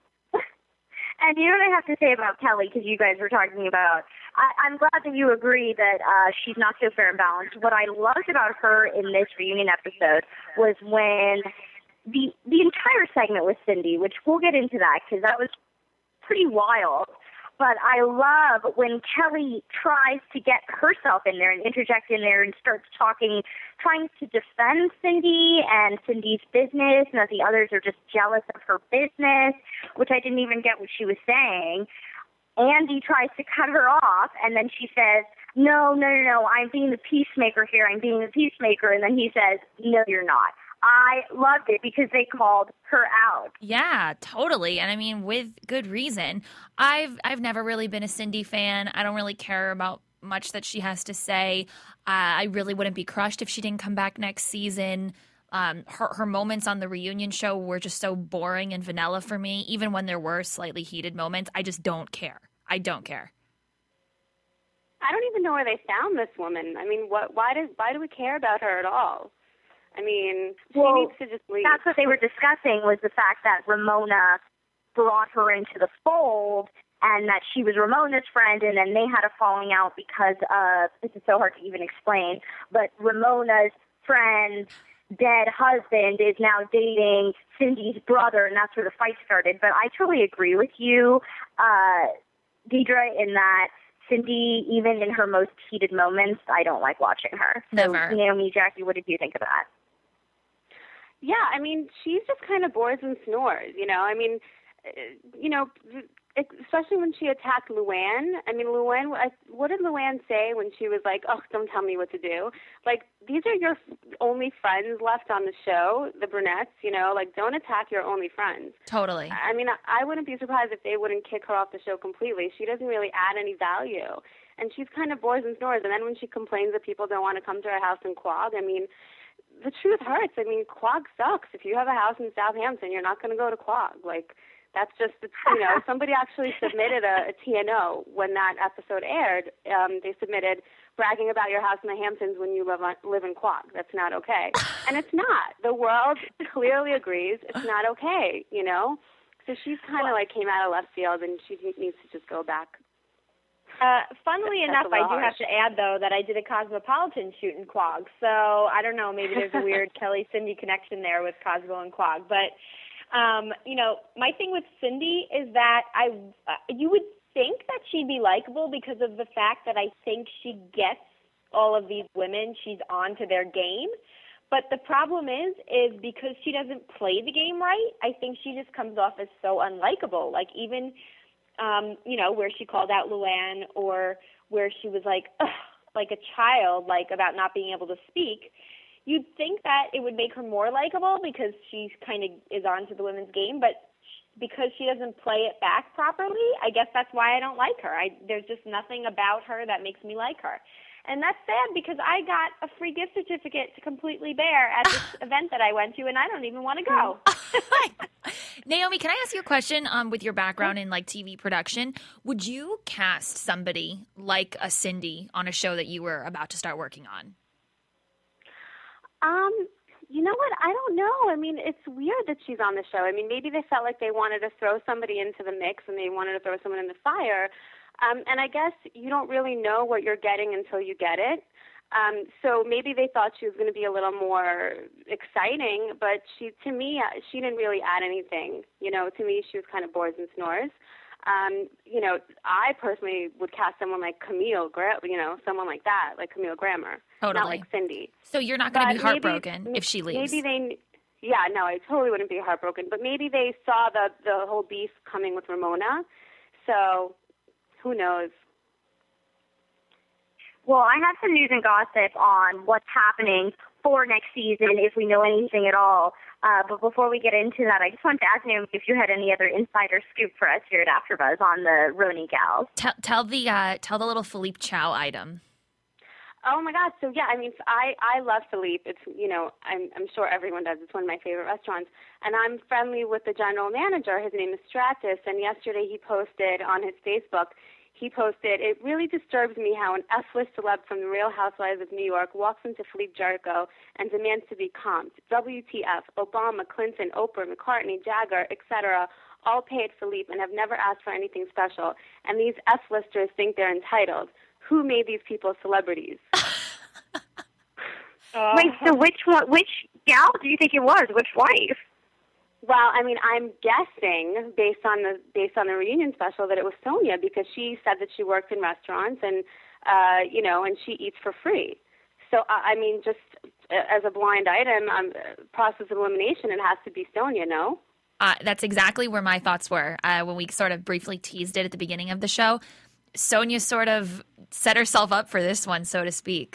And you know what I have to say about Kelly, because you guys were talking about, I, I'm glad that you agree that uh, she's not so fair and balanced. What I loved about her in this reunion episode was when the the entire segment with Cindy, which we'll get into that because that was pretty wild. But I love when Kelly tries to get herself in there and interject in there and starts talking, trying to defend Cindy and Cindy's business, and that the others are just jealous of her business, which I didn't even get what she was saying. Andy tries to cut her off, and then she says, no, no, no, no, I'm being the peacemaker here, I'm being the peacemaker, and then he says, no, you're not. I loved it because they called her out. Yeah, totally. And I mean, with good reason. I've I've never really been a Cindy fan. I don't really care about much that she has to say. Uh, I really wouldn't be crushed if she didn't come back next season. Um, her, her moments on the reunion show were just so boring and vanilla for me. Even when there were slightly heated moments, I just don't care. I don't care. I don't even know where they found this woman. I mean, what? Why does? Why do we care about her at all? I mean, she well, needs to just leave. That's what they were discussing, was the fact that Ramona brought her into the fold and that she was Ramona's friend, and then they had a falling out because of, this is so hard to even explain, but Ramona's friend's dead husband is now dating Cindy's brother, and that's where the fight started. But I totally agree with you, uh, Deidre, in that Cindy, even in her most heated moments, I don't like watching her. So, Never. Naomi, Jackie, what did you think of that? Yeah, I mean, she's just kind of bores and snores, you know. I mean, uh, you know, especially when she attacked Luann. I mean, Luann, what did Luann say when she was like, oh, don't tell me what to do? Like, these are your only friends left on the show, the Brunettes, you know, like, don't attack your only friends. Totally. I mean, I wouldn't be surprised if they wouldn't kick her off the show completely. She doesn't really add any value. And she's kind of bores and snores. And then when she complains that people don't want to come to her house in Quogue, I mean, the truth hurts. I mean, Quogue sucks. If you have a house in Southampton, you're not going to go to Quogue. Like, that's just, you know, somebody actually submitted a, a T N O when that episode aired. Um, they submitted bragging about your house in the Hamptons when you live, on, live in Quogue. That's not okay. And it's not. The world clearly agrees it's not okay, you know? So she's kind of like came out of left field, and she needs to just go back. Uh, funnily That's enough, a little I do harsh. have to add, though, that I did a Cosmopolitan shoot in Quogue. So I don't know, maybe there's a weird Kelly-Cindy connection there with Cosmo and Quogue. But, um, you know, my thing with Cindy is that I, uh, you would think that she'd be likable because of the fact that I think she gets all of these women. She's on to their game. But the problem is, is because she doesn't play the game right, I think she just comes off as so unlikable. Like even, um, you know, where she called out Luann or where she was like, ugh, like a child, like about not being able to speak, you'd think that it would make her more likable because she kind of is on to the women's game. But because she doesn't play it back properly, I guess that's why I don't like her. I, there's just nothing about her that makes me like her. And that's sad because I got a free gift certificate to Completely Bare at this event that I went to, and I don't even want to go. Naomi, can I ask you a question? Um, with your background in like T V production, would you cast somebody like a Cindy on a show that you were about to start working on? Um, you know what? I don't know. I mean, it's weird that she's on the show. I mean, maybe they felt like they wanted to throw somebody into the mix and they wanted to throw someone in the fire. Um, and I guess you don't really know what you're getting until you get it. Um, so maybe they thought she was going to be a little more exciting, but she, to me, she didn't really add anything. You know, to me, she was kind of bores and snores. Um, you know, I personally would cast someone like Camille, Gra- you know, someone like that, like Camille Grammer, totally. Not like Cindy. So you're not going to be But heartbroken maybe, if she leaves. Maybe they, yeah, no, I totally wouldn't be heartbroken. But maybe they saw the the whole beef coming with Ramona, so who knows? Well, I have some news and gossip on what's happening for next season, if we know anything at all. Uh, but before we get into that, I just wanted to ask Naomi if you had any other insider scoop for us here at AfterBuzz on the Roni gals. Tell, tell the uh, tell the little Philippe Chow item. Oh my God! So yeah, I mean, I I love Philippe. It's you know, I'm I'm sure everyone does. It's one of my favorite restaurants, and I'm friendly with the general manager. His name is Stratus, and yesterday he posted on his Facebook. He posted, "It really disturbs me how an F-list celeb from the Real Housewives of New York walks into Philippe Jericho and demands to be comped. W T F, Obama, Clinton, Oprah, McCartney, Jagger, et cetera, all paid Philippe and have never asked for anything special. And these F-listers think they're entitled. Who made these people celebrities?" uh, Wait, so which one, which gal do you think it was? Which wife? Well, I mean, I'm guessing based on the based on the reunion special that it was Sonia because she said that she worked in restaurants and uh, you know, and she eats for free. So I mean, just as a blind item, um, process of elimination, it has to be Sonia, no? Uh, that's exactly where my thoughts were uh, when we sort of briefly teased it at the beginning of the show. Sonia sort of set herself up for this one, so to speak.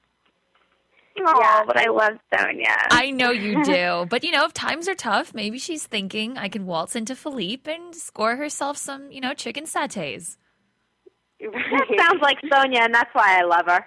Oh, yeah. But I love Sonia. I know you do. But, you know, if times are tough, maybe she's thinking I can waltz into Philippe and score herself some, you know, chicken satays. That sounds like Sonia, and that's why I love her.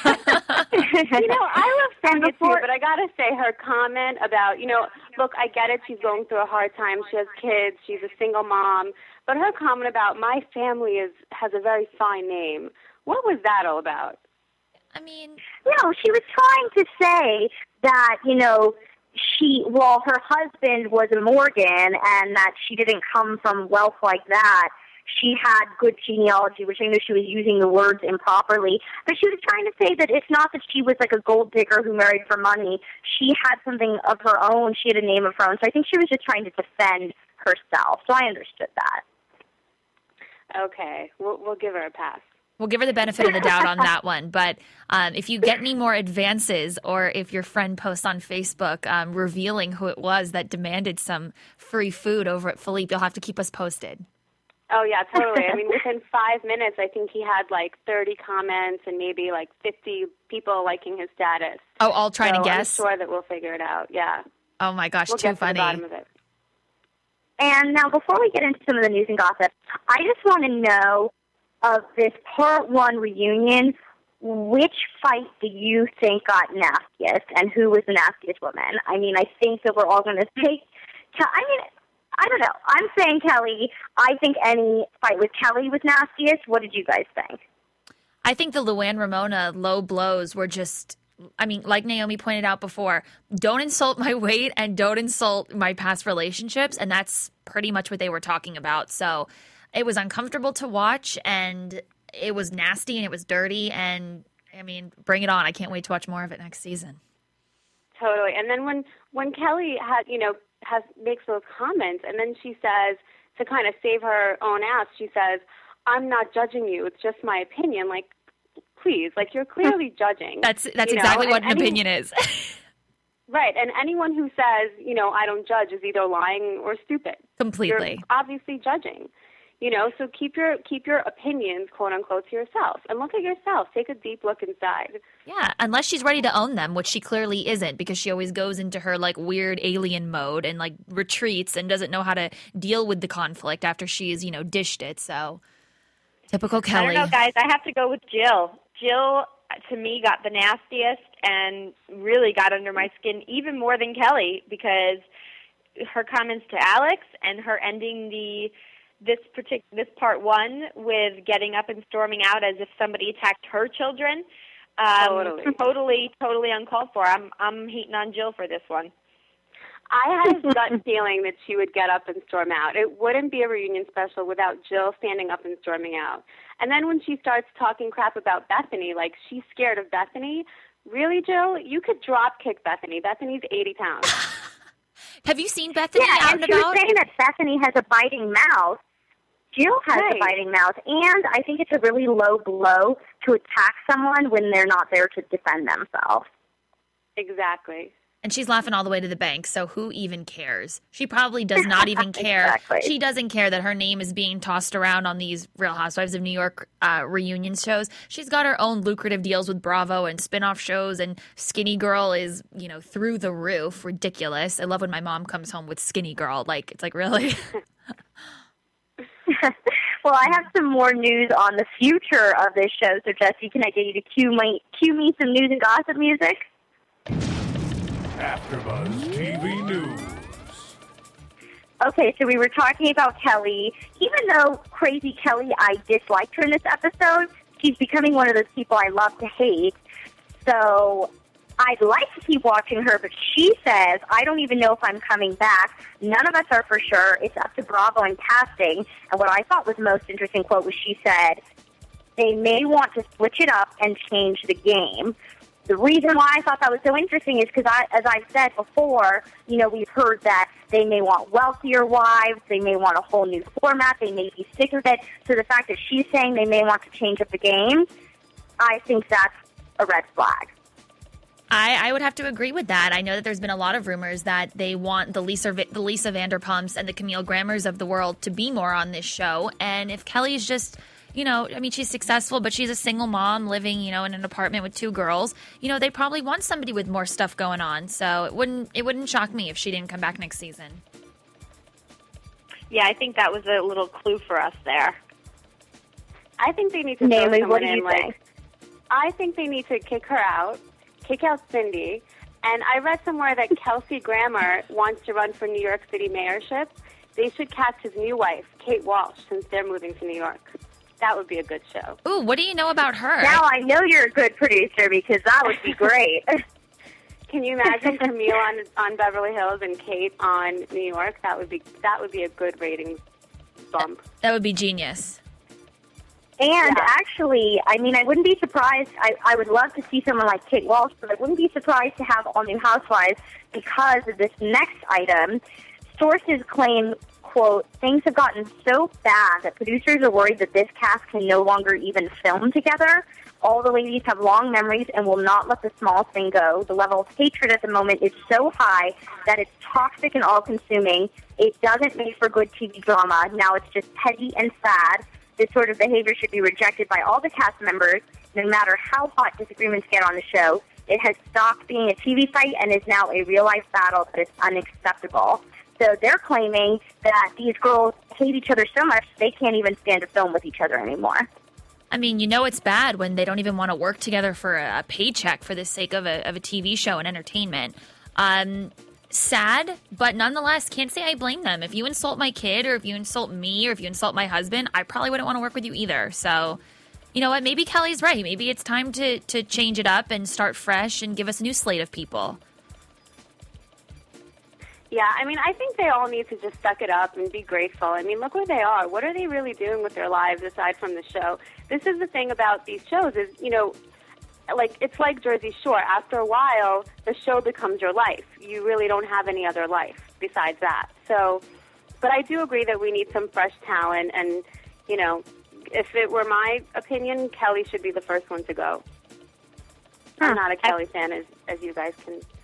You know, I love Sonia too, but I got to say her comment about, you know, look, I get it. She's going through a hard time. She has kids. She's a single mom. But her comment about my family is has a very fine name. What was that all about? I mean, no, she was trying to say that, you know, she, well, her husband was a Morgan and that she didn't come from wealth like that. She had good genealogy, which I know she was using the words improperly. But she was trying to say that it's not that she was like a gold digger who married for money. She had something of her own. She had a name of her own. So I think she was just trying to defend herself. So I understood that. Okay. We'll, we'll give her a pass. We'll give her the benefit of the doubt on that one. But um, if you get any more advances or if your friend posts on Facebook um, revealing who it was that demanded some free food over at Philippe, you'll have to keep us posted. Oh, yeah, totally. I mean, within five minutes, I think he had like thirty comments and maybe like fifty people liking his status. Oh, all trying so to guess? I'm sure that we'll figure it out, yeah. Oh, my gosh, we'll too get funny. To the bottom of it. And now, before we get into some of the news and gossip, I just want to know, of this part one reunion, which fight do you think got nastiest and who was the nastiest woman? I mean, I think that we're all going to take, I mean, I don't know. I'm saying Kelly. I think any fight with Kelly was nastiest. What did you guys think? I think the Luann Ramona low blows were just, I mean, like Naomi pointed out before, don't insult my weight and don't insult my past relationships. And that's pretty much what they were talking about. So it was uncomfortable to watch, and it was nasty, and it was dirty, and, I mean, bring it on. I can't wait to watch more of it next season. Totally. And then when, when Kelly had, you know, has makes those comments, and then she says, to kind of save her own ass, she says, "I'm not judging you. It's just my opinion." Like, please, like, you're clearly judging. That's that's you exactly know? what and, an and opinion he, is. Right, and anyone who says, you know, I don't judge is either lying or stupid. Completely. You're obviously judging. You know, so keep your keep your opinions, quote unquote, to yourself, and look at yourself. Take a deep look inside. Yeah, unless she's ready to own them, which she clearly isn't, because she always goes into her like weird alien mode and like retreats and doesn't know how to deal with the conflict after she's, you know, dished it. So typical Kelly. I don't know, guys. I have to go with Jill. Jill, to me, got the nastiest and really got under my skin even more than Kelly, because her comments to Alex and her ending the this partic- this part one with getting up and storming out as if somebody attacked her children. Um, totally. totally, totally uncalled for. I'm I'm hating on Jill for this one. I had a gut feeling that she would get up and storm out. It wouldn't be a reunion special without Jill standing up and storming out. And then when she starts talking crap about Bethany, like she's scared of Bethany, really, Jill? You could drop kick Bethany. Bethany's eighty pounds. Have you seen Bethany yeah, out and and she about? was saying that Bethany has a biting mouth. Jill has Right. a biting mouth, and I think it's a really low blow to attack someone when they're not there to defend themselves. Exactly. And she's laughing all the way to the bank, so who even cares? She probably does not even care. Exactly. She doesn't care that her name is being tossed around on these Real Housewives of New York uh, reunion shows. She's got her own lucrative deals with Bravo and spin-off shows, and Skinny Girl is, you know, through the roof. Ridiculous. I love when my mom comes home with Skinny Girl. Like, it's like, really? Well, I have some more news on the future of this show, so Jesse, can I get you to cue, my, cue me some news and gossip music? AfterBuzz T V News. Okay, so we were talking about Kelly. Even though Crazy Kelly, I disliked her in this episode, she's becoming one of those people I love to hate. So I'd like to keep watching her, but she says, I don't even know if I'm coming back. None of us are for sure. It's up to Bravo and casting. And what I thought was the most interesting quote was she said, they may want to switch it up and change the game. The reason why I thought that was so interesting is because, I, as I've said before, you know, we've heard that they may want wealthier wives, they may want a whole new format, they may be sick of it. So the fact that she's saying they may want to change up the game, I think that's a red flag. I, I would have to agree with that. I know that there's been a lot of rumors that they want the Lisa the Lisa Vanderpumps and the Camille Grammers of the world to be more on this show. And if Kelly's just, you know, I mean, she's successful, but she's a single mom living, you know, in an apartment with two girls. You know, they probably want somebody with more stuff going on. So it wouldn't it wouldn't shock me if she didn't come back next season. Yeah, I think that was a little clue for us there. I think they need to throw Namely, someone what do in, you like, think? I think they need to kick her out, kick out Cindy, and I read somewhere that Kelsey Grammer wants to run for New York City mayorship. They should cast his new wife, Kate Walsh, since they're moving to New York. That would be a good show. Ooh, what do you know about her? Now I know you're a good producer because that would be great. Can you imagine Camille on on Beverly Hills and Kate on New York? That would be that would be a good ratings bump. That would be genius. And Yeah. actually, I mean, I wouldn't be surprised. I, I would love to see someone like Kate Walsh, but I wouldn't be surprised to have all new housewives because of this next item. Sources claim, quote, things have gotten so bad that producers are worried that this cast can no longer even film together. All the ladies have long memories and will not let the small thing go. The level of hatred at the moment is so high that it's toxic and all-consuming. It doesn't make for good T V drama. Now it's just petty and sad. This sort of behavior should be rejected by all the cast members, no matter how hot disagreements get on the show. It has stopped being a T V fight and is now a real-life battle that is unacceptable. So they're claiming that these girls hate each other so much they can't even stand to film with each other anymore. I mean, you know it's bad when they don't even want to work together for a, a paycheck for the sake of a, of a T V show and entertainment. Um, sad, but nonetheless, can't say I blame them. If you insult my kid or if you insult me or if you insult my husband, I probably wouldn't want to work with you either. So, you know what? Maybe Kelly's right. Maybe it's time to, to change it up and start fresh and give us a new slate of people. Yeah, I mean, I think they all need to just suck it up and be grateful. I mean, look where they are. What are they really doing with their lives aside from the show? This is the thing about these shows is, you know, like it's like Jersey Shore. After a while, the show becomes your life. You really don't have any other life besides that. So, but I do agree that we need some fresh talent. And, you know, if it were my opinion, Kelly should be the first one to go. I'm not a Kelly fan, as, as you guys can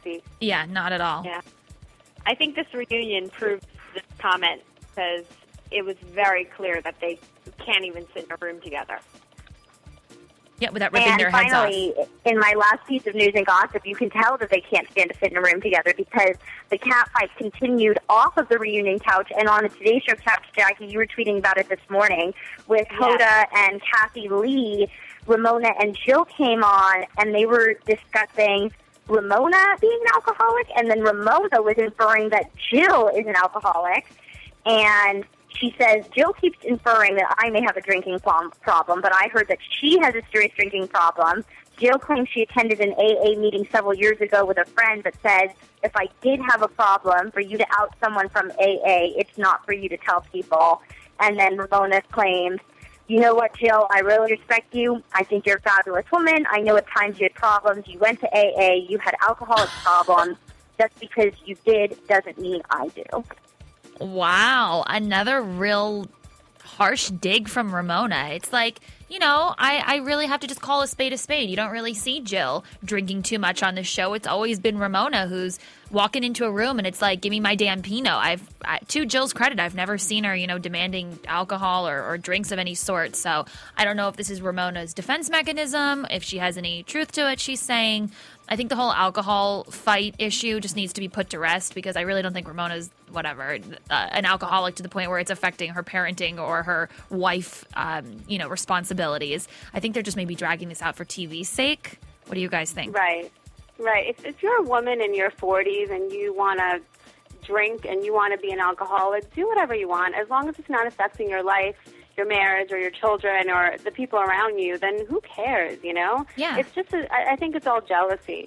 speak. Yeah, not at all. Yeah. I think this reunion proved this comment because it was very clear that they can't even sit in a room together. Yeah, without ripping and their heads finally, off. in my last piece of news and gossip, you can tell that they can't stand to sit in a room together because the cat fight continued off of the reunion couch and on the Today Show couch. Jackie, you were tweeting about it this morning with Yes. Hoda and Kathy Lee. Ramona and Jill came on, and they were discussing Ramona being an alcoholic, and then Ramona was inferring that Jill is an alcoholic, and she says, Jill keeps inferring that I may have a drinking problem, but I heard that she has a serious drinking problem. Jill claims she attended an A A meeting several years ago with a friend that said, if I did have a problem, for you to out someone from A A, it's not for you to tell people. And then Ramona claims, you know what, Jill, I really respect you. I think you're a fabulous woman. I know at times you had problems. You went to A A. You had alcoholic problems. Just because you did doesn't mean I do. Wow, another real harsh dig from Ramona. It's like, you know, I, I really have to just call a spade a spade. You don't really see Jill drinking too much on the show. It's always been Ramona who's walking into a room and it's like, give me my damn Pinot. I've, I, to Jill's credit, I've never seen her, you know, demanding alcohol or, or drinks of any sort. So I don't know if this is Ramona's defense mechanism, if she has any truth to it she's saying. I think the whole alcohol fight issue just needs to be put to rest because I really don't think Ramona's, whatever, uh, an alcoholic to the point where it's affecting her parenting or her wife, um, you know, responsibilities. I think they're just maybe dragging this out for T V's sake. What do you guys think? Right, right. If, if you're a woman in your forties and you want to drink and you want to be an alcoholic, do whatever you want. As long as it's not affecting your life, your marriage, or your children, or the people around you, then who cares, you know? Yeah. It's just, a, I I think it's all jealousy.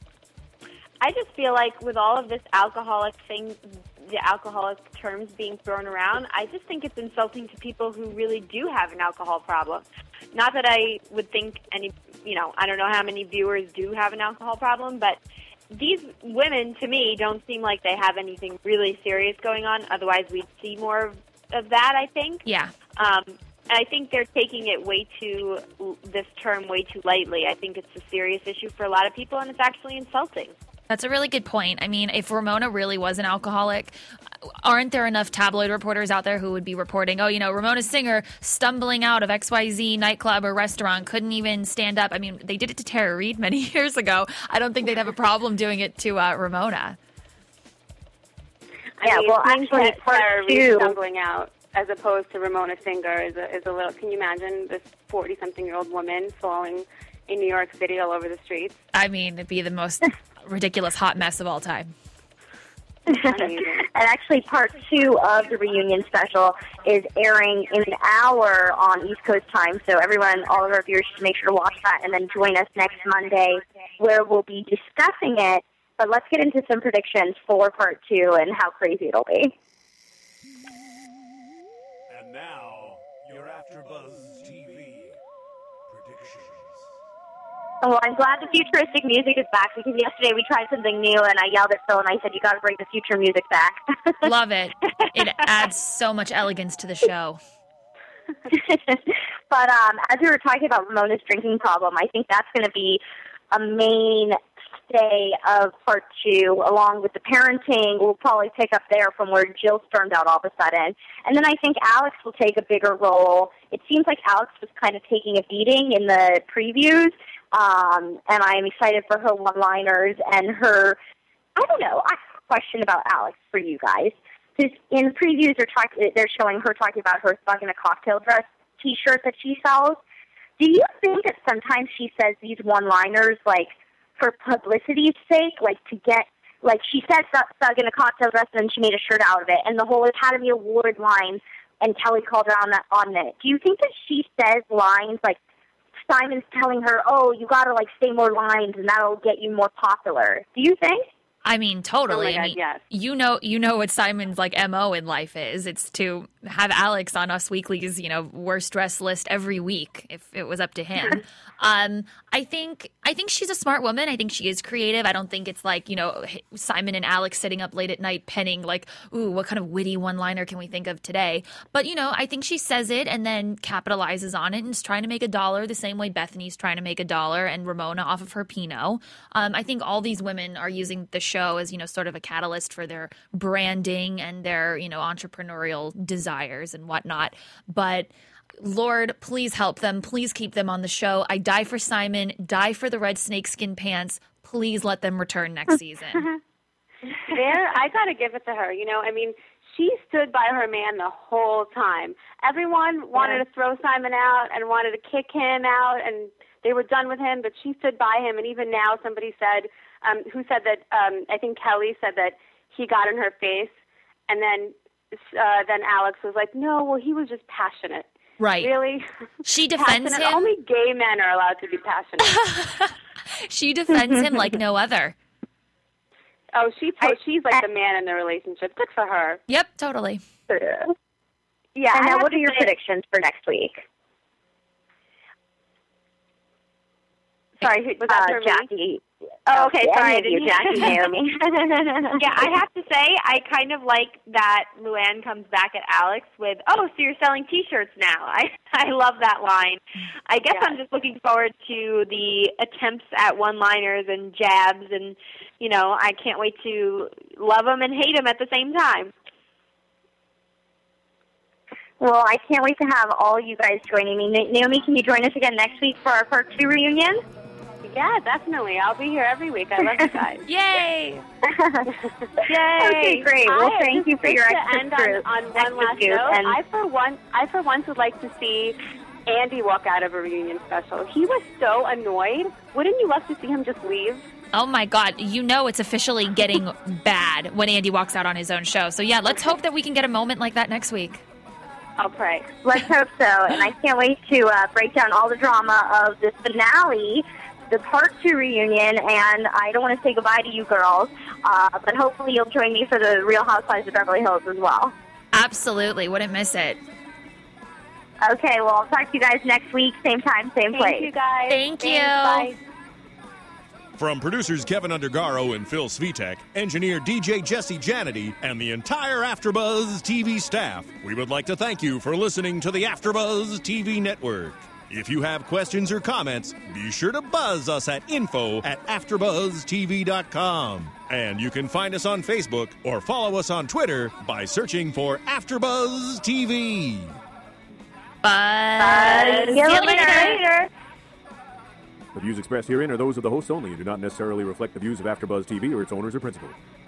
I just feel like with all of this alcoholic thing, the alcoholic terms being thrown around, I just think it's insulting to people who really do have an alcohol problem. Not that I would think any, you know, I don't know how many viewers do have an alcohol problem, but these women, to me, don't seem like they have anything really serious going on. Otherwise, we'd see more of, of that, I think. Yeah. Um, I think they're taking it way too, this term way too lightly. I think it's a serious issue for a lot of people, and it's actually insulting. That's a really good point. I mean, if Ramona really was an alcoholic, aren't there enough tabloid reporters out there who would be reporting, oh, you know, Ramona Singer stumbling out of X Y Z nightclub or restaurant, couldn't even stand up. I mean, they did it to Tara Reid many years ago. I don't think they'd have a problem doing it to uh, Ramona. Yeah, I mean, well, actually, part Tara Reid two, stumbling out as opposed to Ramona Singer is a, is a little. Can you imagine this forty-something-year-old woman falling in New York City all over the streets? I mean, it'd be the most ridiculous hot mess of all time. Amazing. And actually, part two of the reunion special is airing in an hour on East Coast time. So everyone, all of our viewers should make sure to watch that and then join us next Monday where we'll be discussing it. But let's get into some predictions for part two and how crazy it'll be. And now, your AfterBuzz T V predictions. Oh, I'm glad the futuristic music is back because yesterday we tried something new and I yelled at Phil and I said, you got to bring the future music back. Love it. It adds so much elegance to the show. But um, as we were talking about Ramona's drinking problem, I think that's going to be a mainstay of part two, along with the parenting. We'll probably pick up there from where Jill stormed out all of a sudden. And then I think Alex will take a bigger role. It seems like Alex was kind of taking a beating in the previews, um, and I'm excited for her one-liners and her, I don't know, I have a question about Alex for you guys. Because in previews, they're, talk- they're showing her talking about her Thug in a Cocktail Dress T-shirt that she sells. Do you think that sometimes she says these one-liners, like, for publicity's sake, like to get, like she said Thug in a Cocktail Dress and then she made a shirt out of it, and the whole Academy Award line, and Kelly called her on that on it. Do you think that she says lines like Simon's telling her, oh, you got to like say more lines and that'll get you more popular? Do you think? I mean, totally. Oh my God, I mean, yes. you know, you know what Simon's like M O in life is. It's to have Alex on Us Weekly's, you know, worst dressed list every week if it was up to him. um, I think I think she's a smart woman. I think she is creative. I don't think it's like, you know, Simon and Alex sitting up late at night penning like, ooh, what kind of witty one-liner can we think of today? But, you know, I think she says it and then capitalizes on it and is trying to make a dollar the same way Bethany's trying to make a dollar and Ramona off of her Pinot. Um, I think all these women are using the show as, you know, sort of a catalyst for their branding and their, you know, entrepreneurial desires and whatnot. But Lord, please help them. Please keep them on the show. I die for Simon, die for the red snakeskin pants. Please let them return next season. There, I got to give it to her. You know, I mean, she stood by her man the whole time. Everyone wanted yeah. to throw Simon out and wanted to kick him out, and they were done with him, but she stood by him. And even now somebody said, um, who said that, um, I think Kelly said that he got in her face, and then uh, then Alex was like, no, well, he was just passionate. Right. Really? She defends passionate? him. Only gay men are allowed to be passionate. She defends him like no other. Oh, she to- she's like the man in the relationship. Good for her. Yep, totally. Yeah, and I now have what are to your say- predictions for next week? Sorry, who, was that Uh, for me? Jackie. Oh, okay, Yeah, sorry. I any of you, didn't Jackie, Naomi. Yeah, I have to say, I kind of like that Luann comes back at Alex with, oh, so you're selling T-shirts now. I I love that line. I guess Yeah. I'm just looking forward to the attempts at one-liners and jabs, and, you know, I can't wait to love them and hate them at the same time. Well, I can't wait to have all you guys joining me. Na- Naomi, can you join us again next week for our part two reunion? Yeah, definitely. I'll be here every week. I love you guys. Yay! Yay! Okay, great. Well, I, thank you for your just to extra end truth. on, on one extra last truth, note. and I for one, I for once would like to see Andy walk out of a reunion special. He was so annoyed. Wouldn't you love to see him just leave? Oh my God, you know it's officially getting bad when Andy walks out on his own show. So yeah, let's hope that we can get a moment like that next week. I'll pray. let's hope so. And I can't wait to uh, break down all the drama of the finale, the part two reunion, and I don't want to say goodbye to you girls, uh, but hopefully you'll join me for the Real Housewives of Beverly Hills as well. Absolutely, wouldn't miss it. Okay, well, I'll talk to you guys next week, same time, same place. Thank you, guys. Thank you. Thanks, bye. From producers Kevin Undergaro and Phil Svitek, engineer D J Jesse Janity, and the entire AfterBuzz T V staff, we would like to thank you for listening to the AfterBuzz T V network. If you have questions or comments, be sure to buzz us at info at after buzz t v dot com. And you can find us on Facebook or follow us on Twitter by searching for AfterBuzz T V. Bye. See you later. The views expressed herein are those of the hosts only and do not necessarily reflect the views of AfterBuzz T V or its owners or principals.